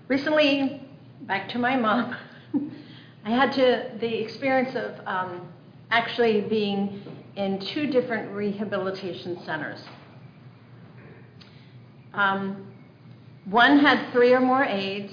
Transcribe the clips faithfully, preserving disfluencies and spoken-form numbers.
Recently, back to my mom, I had to the experience of um, actually being in two different rehabilitation centers. Um, one had three or more aides,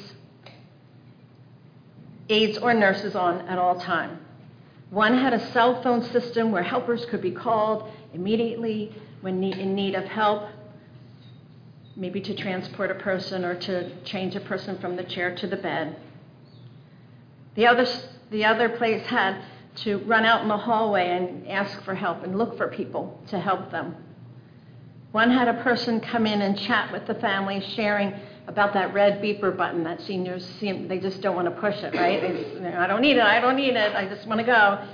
aides or nurses on at all time. One had a cell phone system where helpers could be called immediately when in need of help, maybe to transport a person or to change a person from the chair to the bed. The other, the other place had to run out in the hallway and ask for help and look for people to help them. One had a person come in and chat with the family, sharing about that red beeper button that seniors seem, they just don't want to push it, right? They just, I don't need it, I don't need it, I just want to go.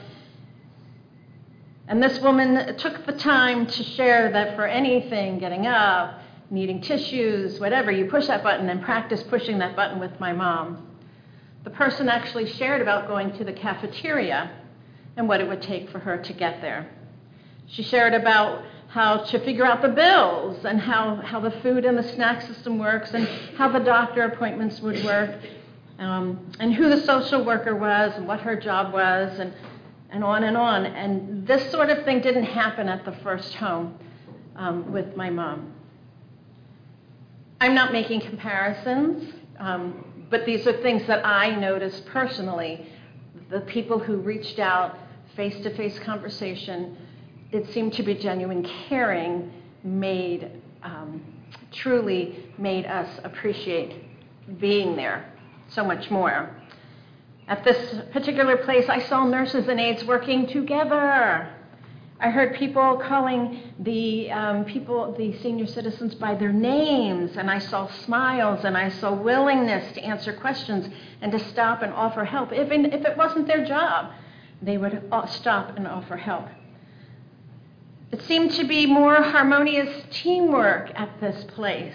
And this woman took the time to share that for anything, getting up, needing tissues, whatever, you push that button and practice pushing that button with my mom. The person actually shared about going to the cafeteria and what it would take for her to get there. She shared about how to figure out the bills and how, how the food and the snack system works and how the doctor appointments would work, um, and who the social worker was and what her job was, and, and on and on. And this sort of thing didn't happen at the first home um, with my mom. I'm not making comparisons, um, but these are things that I noticed personally. The people who reached out, face-to-face conversation, it seemed to be genuine caring, made, um, truly made us appreciate being there so much more. At this particular place, I saw nurses and aides working together. I heard people calling the um, people, the senior citizens by their names, and I saw smiles, and I saw willingness to answer questions and to stop and offer help. Even if it wasn't their job, they would stop and offer help. It seemed to be more harmonious teamwork at this place.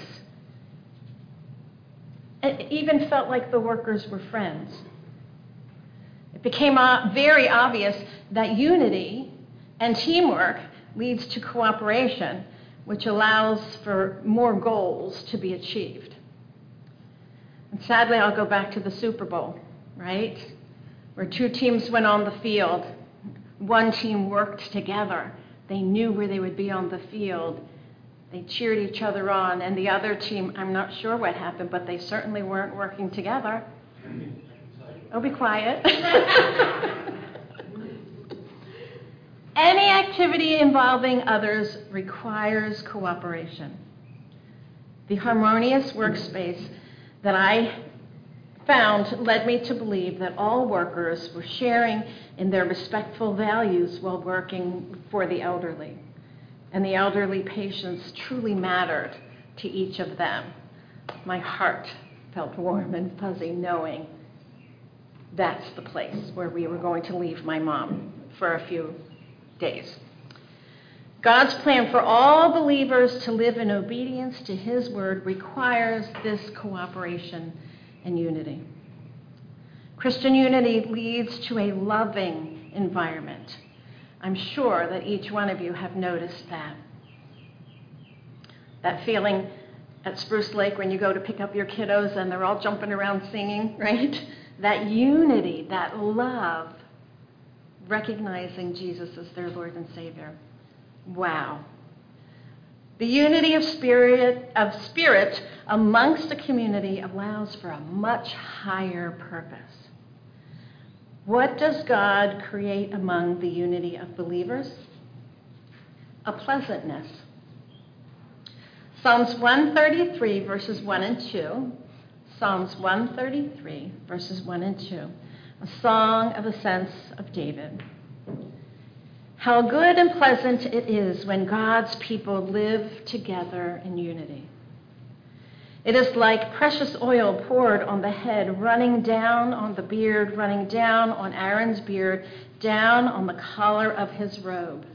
It even felt like the workers were friends. It became very obvious that unity and teamwork leads to cooperation, which allows for more goals to be achieved. And sadly, I'll go back to the Super Bowl, right? Where two teams went on the field. One team worked together. They knew where they would be on the field. They cheered each other on. And the other team, I'm not sure what happened, but they certainly weren't working together. Oh, be quiet. Any activity involving others requires cooperation. The harmonious workspace that I found led me to believe that all workers were sharing in their respectful values while working for the elderly. And the elderly patients truly mattered to each of them. My heart felt warm and fuzzy knowing that's the place where we were going to leave my mom for a few days. God's plan for all believers to live in obedience to his word requires this cooperation and unity. Christian unity leads to a loving environment. I'm sure that each one of you have noticed that. That feeling at Spruce Lake when you go to pick up your kiddos and they're all jumping around singing, right? That unity, that love, recognizing Jesus as their Lord and Savior. Wow. The unity of spirit, of spirit amongst a community allows for a much higher purpose. What does God create among the unity of believers? A pleasantness. Psalms one thirty-three, verses one and two. Psalms one thirty-three, verses one and two. A song of ascents of David. How good and pleasant it is when God's people live together in unity. It is like precious oil poured on the head, running down on the beard, running down on Aaron's beard, down on the collar of his robe.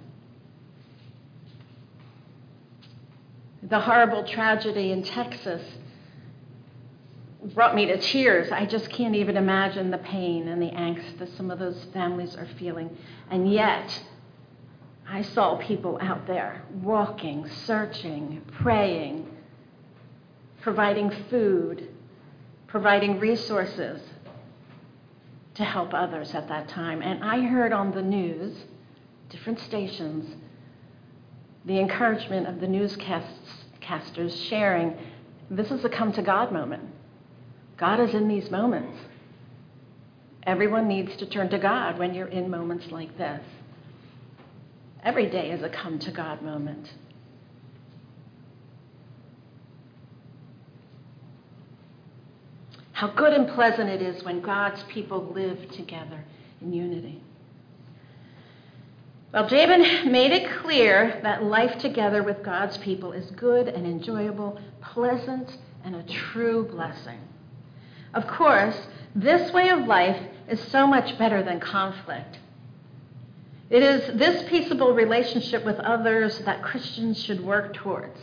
The horrible tragedy in Texas brought me to tears. I just can't even imagine the pain and the angst that some of those families are feeling. And yet, I saw people out there walking, searching, praying, providing food, providing resources to help others at that time. And I heard on the news, different stations, the encouragement of the newscasters sharing, this is a come to God moment. God is in these moments. Everyone needs to turn to God when you're in moments like this. Every day is a come to God moment. How good and pleasant it is when God's people live together in unity. Well, Jabin made it clear that life together with God's people is good and enjoyable, pleasant, and a true blessing. Of course, this way of life is so much better than conflict. It is this peaceable relationship with others that Christians should work towards.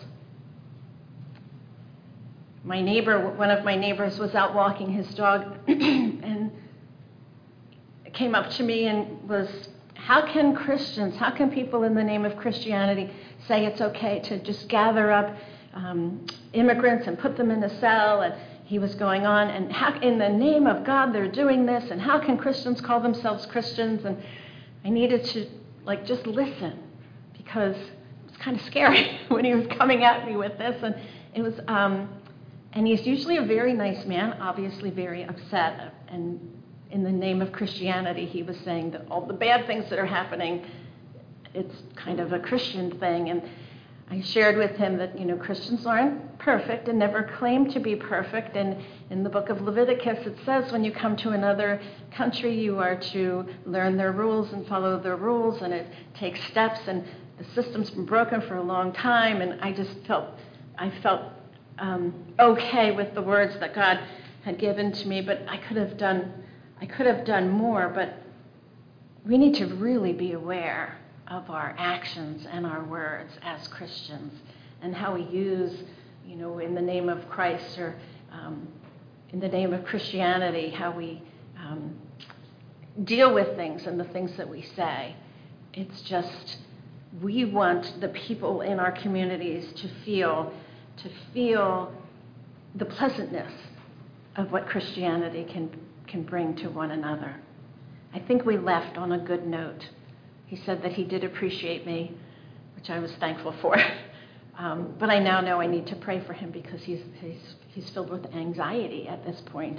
My neighbor, one of my neighbors was out walking his dog and came up to me and was, how can Christians, how can people in the name of Christianity say it's okay to just gather up um, immigrants and put them in a cell? And he was going on, and how, in the name of God they're doing this, and how can Christians call themselves Christians? And I needed to like just listen, because it was kind of scary when he was coming at me with this. And it was, um, and he's usually a very nice man, obviously very upset. And in the name of Christianity, he was saying that all the bad things that are happening, it's kind of a Christian thing. And I shared with him that, you know, Christians aren't perfect and never claim to be perfect. And in the book of Leviticus, it says when you come to another country, you are to learn their rules and follow their rules, and it takes steps, and the system's been broken for a long time. And I just felt, I felt um, okay with the words that God had given to me, but I could have done, I could have done more. But we need to really be aware of our actions and our words as Christians, and how we use, you know, in the name of Christ or um, in the name of Christianity, how we um, deal with things and the things that we say. It's just, we want the people in our communities to feel, to feel the pleasantness of what Christianity can, can bring to one another. I think we left on a good note. He said that he did appreciate me, which I was thankful for. Um, but I now know I need to pray for him, because he's, he's, he's filled with anxiety at this point.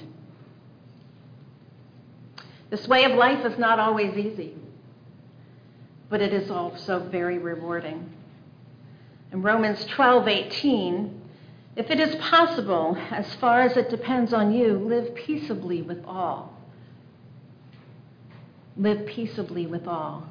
This way of life is not always easy, but it is also very rewarding. In Romans twelve eighteen, if it is possible, as far as it depends on you, live peaceably with all. Live peaceably with all.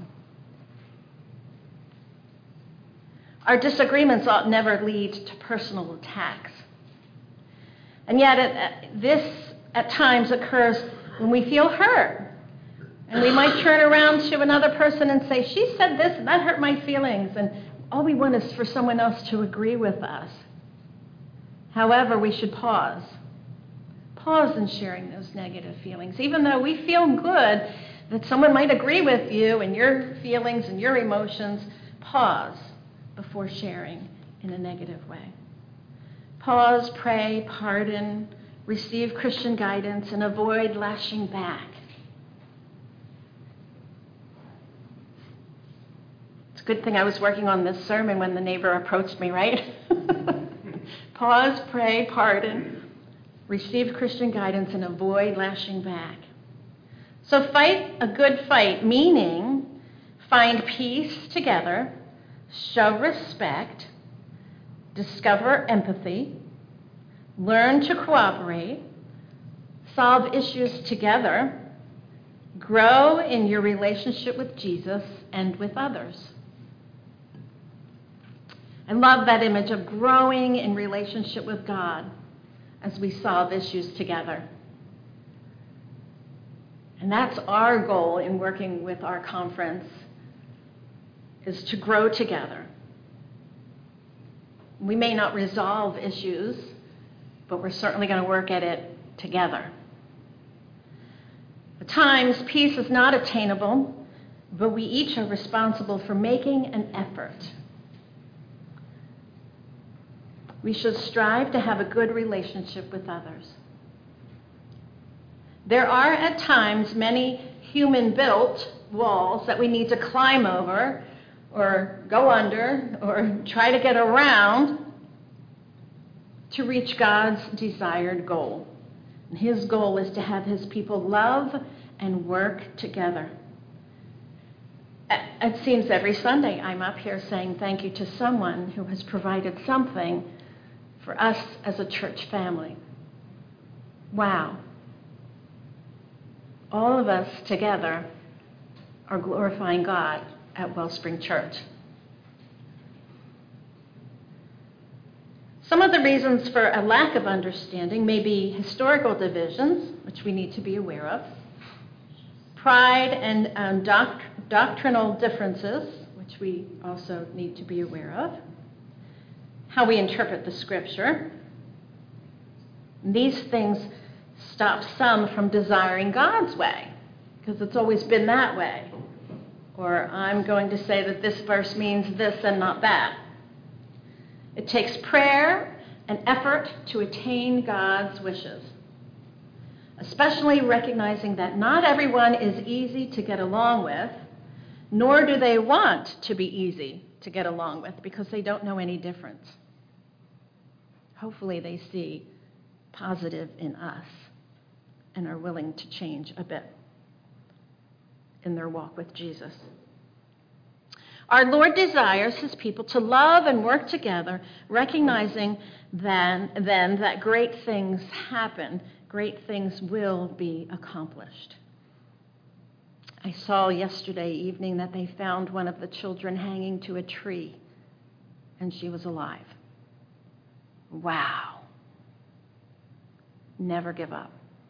Our disagreements ought never lead to personal attacks. And yet it, this at times occurs when we feel hurt. And we might turn around to another person and say, she said this and that hurt my feelings. And all we want is for someone else to agree with us. However, we should pause. Pause in sharing those negative feelings. Even though we feel good that someone might agree with you and your feelings and your emotions, pause before sharing in a negative way. Pause, pray, pardon, receive Christian guidance, and avoid lashing back. It's a good thing I was working on this sermon when the neighbor approached me, right? Pause, pray, pardon, receive Christian guidance, and avoid lashing back. So fight a good fight, meaning find peace together, show respect, discover empathy, learn to cooperate, solve issues together, grow in your relationship with Jesus and with others. I love that image of growing in relationship with God as we solve issues together. And that's our goal in working with our conference, is to grow together. We may not resolve issues, but we're certainly going to work at it together. At times, peace is not attainable, but we each are responsible for making an effort. We should strive to have a good relationship with others. There are at times many human-built walls that we need to climb over or go under or try to get around to reach God's desired goal. And his goal is to have his people love and work together. It seems every Sunday I'm up here saying thank you to someone who has provided something for us as a church family. Wow. All of us together are glorifying God at Wellspring Church. Some of the reasons for a lack of understanding may be historical divisions, which we need to be aware of, pride and um, doc- doctrinal differences, which we also need to be aware of, how we interpret the Scripture. These things stop some from desiring God's way, because it's always been that way. Or I'm going to say that this verse means this and not that. It takes prayer and effort to attain God's wishes, especially recognizing that not everyone is easy to get along with, nor do they want to be easy to get along with because they don't know any difference. Hopefully they see positive in us and are willing to change a bit in their walk with Jesus. Our Lord desires his people to love and work together, recognizing then, then that great things happen, great things will be accomplished. I saw yesterday evening that they found one of the children hanging to a tree, and she was alive. Wow. Never give up.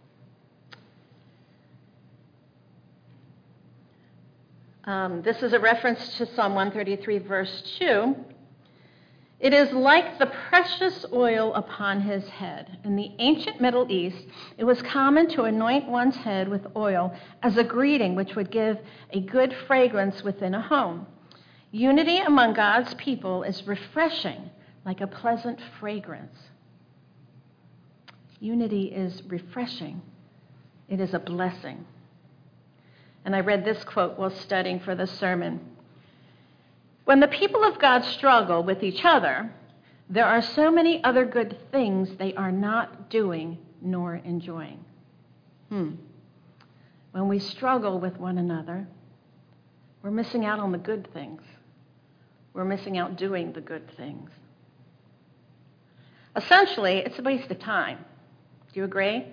Um, this is a reference to Psalm one thirty-three, verse two. It is like the precious oil upon his head. In the ancient Middle East, it was common to anoint one's head with oil as a greeting, which would give a good fragrance within a home. Unity among God's people is refreshing, like a pleasant fragrance. Unity is refreshing. It is a blessing. And I read this quote while studying for the sermon. When the people of God struggle with each other, there are so many other good things they are not doing nor enjoying. Hmm. When we struggle with one another, we're missing out on the good things. We're missing out doing the good things. Essentially, it's a waste of time. Do you agree?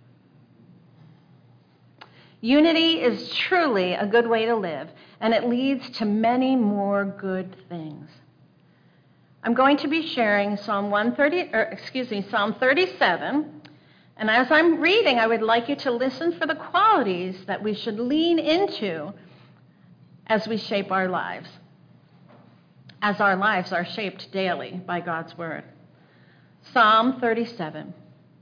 Unity is truly a good way to live, and it leads to many more good things. I'm going to be sharing Psalm one thirty, or excuse me, Psalm thirty-seven, and as I'm reading, I would like you to listen for the qualities that we should lean into as we shape our lives, as our lives are shaped daily by God's word. Psalm thirty-seven.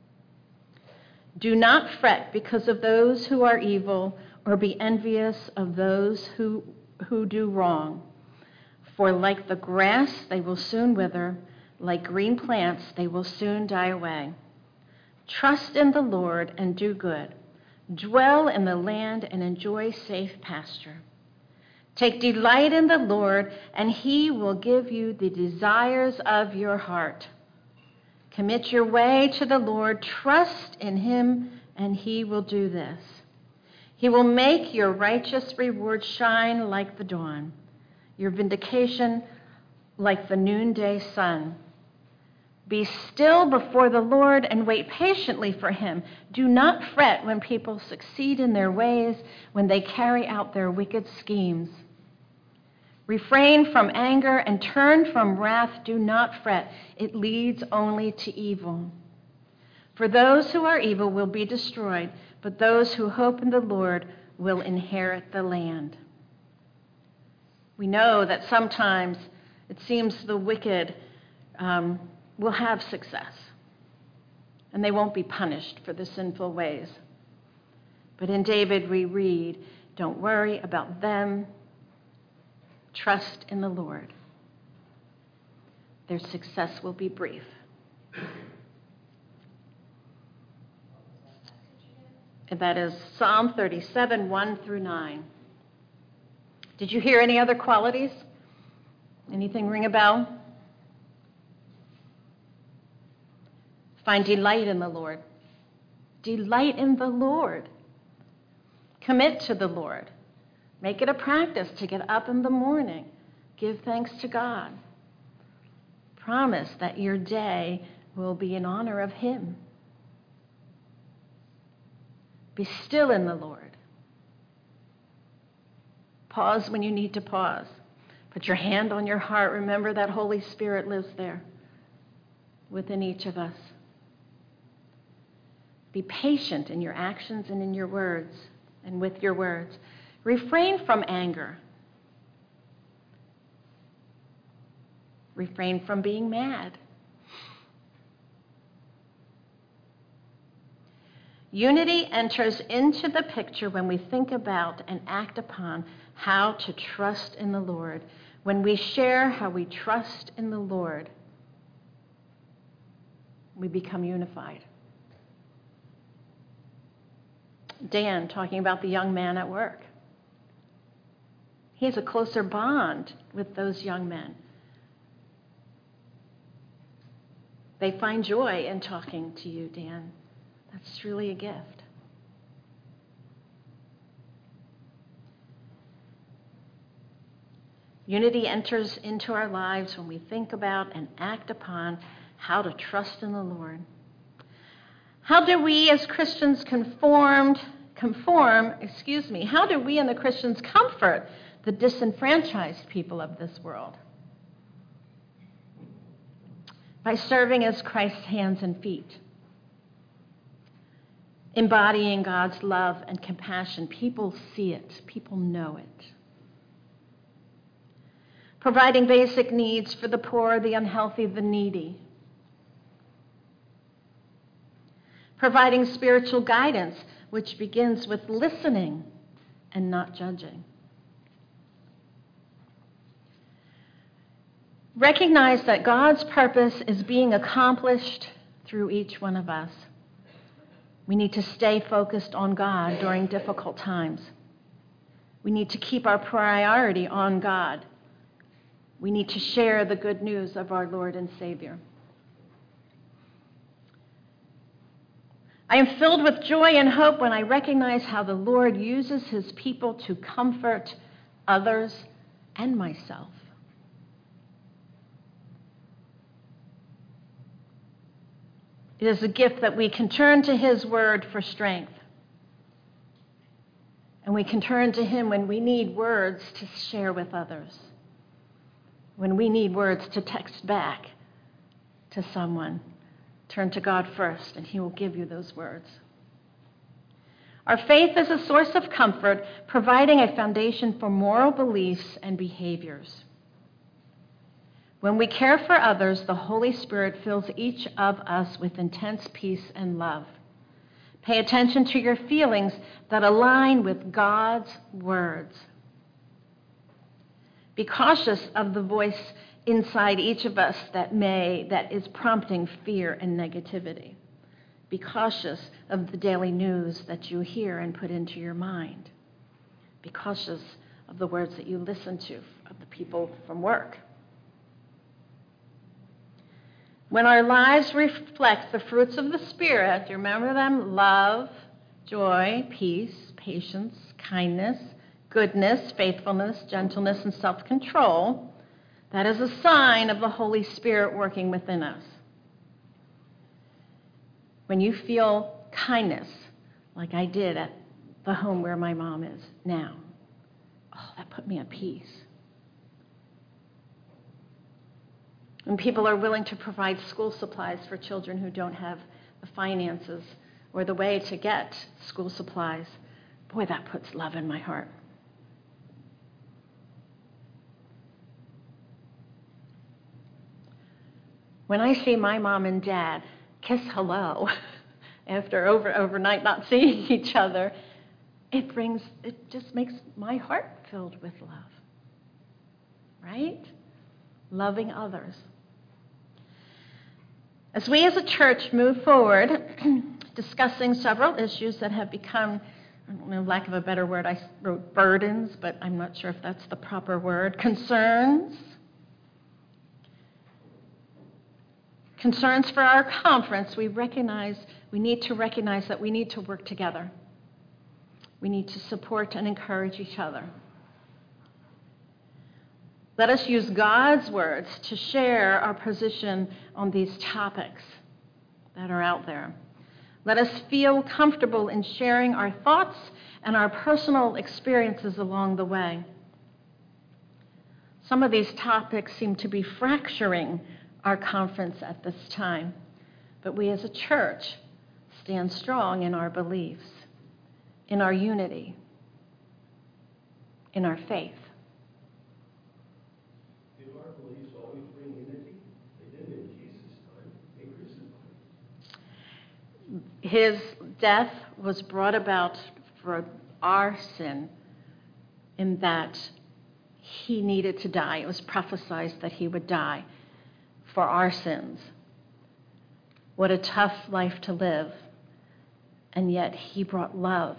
Do not fret because of those who are evil, or be envious of those who, who do wrong. For like the grass, they will soon wither. Like green plants, they will soon die away. Trust in the Lord and do good. Dwell in the land and enjoy safe pasture. Take delight in the Lord, and he will give you the desires of your heart. Commit your way to the Lord, trust in him, and he will do this. He will make your righteous reward shine like the dawn, your vindication like the noonday sun. Be still before the Lord and wait patiently for him. Do not fret when people succeed in their ways, when they carry out their wicked schemes. Refrain from anger and turn from wrath. Do not fret. It leads only to evil. For those who are evil will be destroyed, but those who hope in the Lord will inherit the land. We know that sometimes it seems the wicked um, will have success, and they won't be punished for the sinful ways. But in David we read, don't worry about them. Trust in the Lord. Their success will be brief. That is Psalm thirty-seven, one through nine. Did you hear any other qualities? Anything ring a bell? Find delight in the Lord. Delight in the Lord. Commit to the Lord. Make it a practice to get up in the morning. Give thanks to God. Promise that your day will be in honor of Him. Be still in the Lord. Pause when you need to pause. Put your hand on your heart. Remember that Holy Spirit lives there within each of us. Be patient in your actions and in your words and with your words. Refrain from anger. Refrain from being mad. Unity enters into the picture when we think about and act upon how to trust in the Lord. When we share how we trust in the Lord, we become unified. Dan, talking about the young man at work. He has a closer bond with those young men. They find joy in talking to you, Dan. That's truly a gift. Unity enters into our lives when we think about and act upon how to trust in the Lord. How do we as Christians conformed, conform, excuse me, how do we and the Christians comfort the disenfranchised people of this world? By serving as Christ's hands and feet. Embodying God's love and compassion. People see it. People know it. Providing basic needs for the poor, the unhealthy, the needy. Providing spiritual guidance, which begins with listening and not judging. Recognize that God's purpose is being accomplished through each one of us. We need to stay focused on God during difficult times. We need to keep our priority on God. We need to share the good news of our Lord and Savior. I am filled with joy and hope when I recognize how the Lord uses His people to comfort others and myself. It is a gift that we can turn to His word for strength. And we can turn to Him when we need words to share with others. When we need words to text back to someone. Turn to God first, and He will give you those words. Our faith is a source of comfort, providing a foundation for moral beliefs and behaviors. When we care for others, the Holy Spirit fills each of us with intense peace and love. Pay attention to your feelings that align with God's words. Be cautious of the voice inside each of us that may, that is prompting fear and negativity. Be cautious of the daily news that you hear and put into your mind. Be cautious of the words that you listen to of the people from work. When our lives reflect the fruits of the Spirit, you remember them? Love, joy, peace, patience, kindness, goodness, faithfulness, gentleness, and self-control. That is a sign of the Holy Spirit working within us. When you feel kindness, like I did at the home where my mom is now, oh, that put me at peace. When people are willing to provide school supplies for children who don't have the finances or the way to get school supplies, boy, that puts love in my heart. When I see my mom and dad kiss hello after over overnight not seeing each other, it brings, it just makes my heart filled with love. Right? Loving others. As we as a church move forward discussing several issues that have become, I don't know, lack of a better word, I wrote burdens, but I'm not sure if that's the proper word, concerns. Concerns for our conference. We recognize, we need to recognize that we need to work together. We need to support and encourage each other. Let us use God's words to share our position on these topics that are out there. Let us feel comfortable in sharing our thoughts and our personal experiences along the way. Some of these topics seem to be fracturing our conference at this time, but we as a church stand strong in our beliefs, in our unity, in our faith. Did our beliefs always bring unity? They didn't in Jesus' time. They crucified. His death was brought about for our sin in that he needed to die. It was prophesied that he would die for our sins. What a tough life to live. And yet he brought love.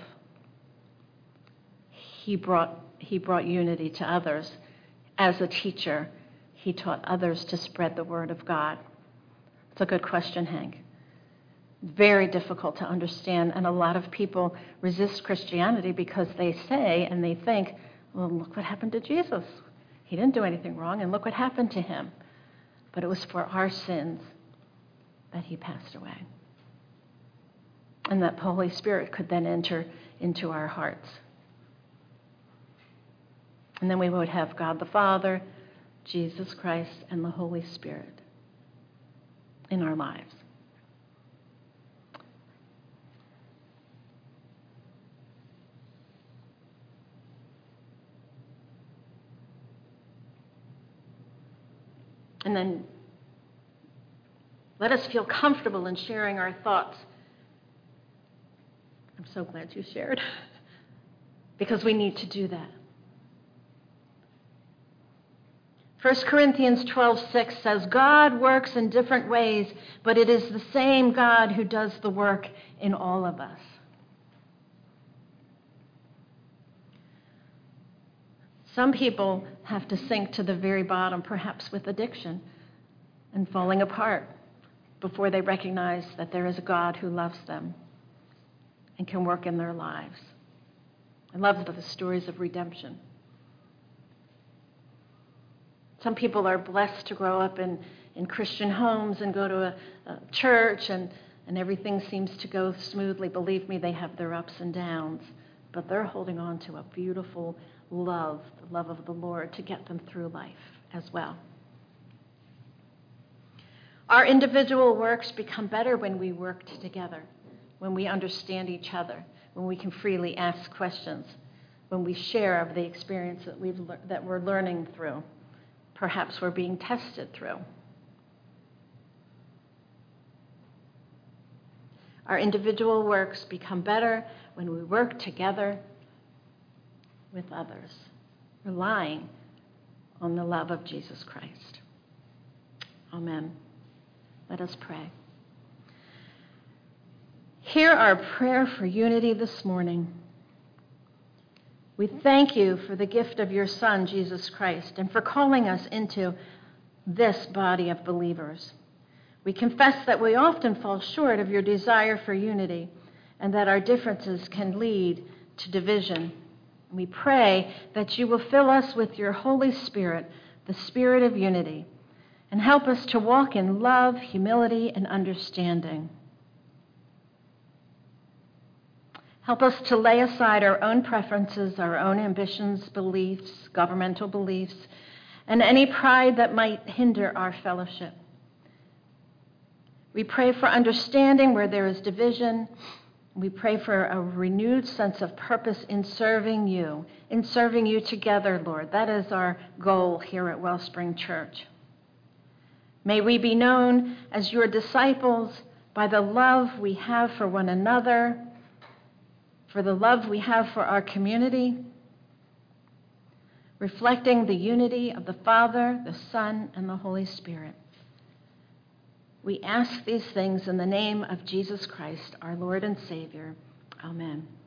He brought, he brought unity to others. As a teacher, he taught others to spread the word of God. It's a good question, Hank. Very difficult to understand, and a lot of people resist Christianity because they say and they think, well, look what happened to Jesus. He didn't do anything wrong, and look what happened to him. But it was for our sins that he passed away. And that the Holy Spirit could then enter into our hearts. And then we would have God the Father, Jesus Christ, and the Holy Spirit in our lives. And then let us feel comfortable in sharing our thoughts. I'm so glad you shared, because we need to do that. First Corinthians twelve six says, God works in different ways, but it is the same God who does the work in all of us. Some people have to sink to the very bottom, perhaps with addiction and falling apart, before they recognize that there is a God who loves them and can work in their lives. I love the stories of redemption. Some people are blessed to grow up in, in Christian homes and go to a, a church, and, and everything seems to go smoothly. Believe me, they have their ups and downs, but they're holding on to a beautiful love, the love of the Lord, to get them through life as well. Our individual works become better when we work together, when we understand each other, when we can freely ask questions, when we share of the experience that we've le- that we're learning through. Perhaps we're being tested through. Our individual works become better when we work together with others, relying on the love of Jesus Christ. Amen. Let us pray. Hear our prayer for unity this morning. We thank you for the gift of your Son, Jesus Christ, and for calling us into this body of believers. We confess that we often fall short of your desire for unity, and that our differences can lead to division. We pray that you will fill us with your Holy Spirit, the Spirit of unity, and help us to walk in love, humility, and understanding. Help us to lay aside our own preferences, our own ambitions, beliefs, governmental beliefs, and any pride that might hinder our fellowship. We pray for understanding where there is division. We pray for a renewed sense of purpose in serving you, in serving you together, Lord. That is our goal here at Wellspring Church. May we be known as your disciples by the love we have for one another, for the love we have for our community, reflecting the unity of the Father, the Son, and the Holy Spirit. We ask these things in the name of Jesus Christ, our Lord and Savior. Amen.